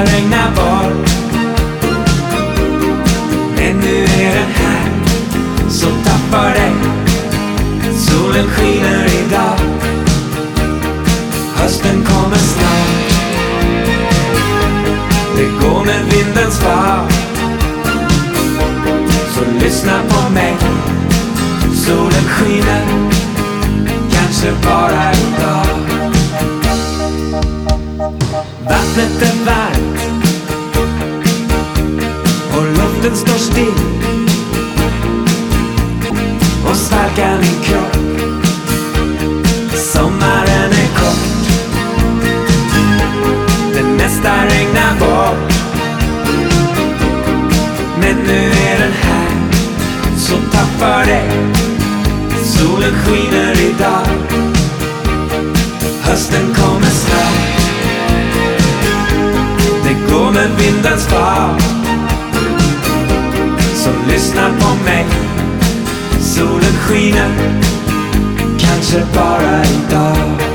regna bort. Men nu är den här, så tappar dig. Solen skiner idag. Hösten kommer snart. Det går med vindens fart. Så lyssna på mig. Solen skiner, kanske bara idag. Vattnet är varmt och luften står still och svalkar min kropp. Sommaren är kort. Det mesta regnar bort. Men nu är den här, så tappar dig. Solen skiner idag. Hösten kommer snart. Det går med vindens fart. Så lyssna på mig. Solen skiner, kanske bara idag.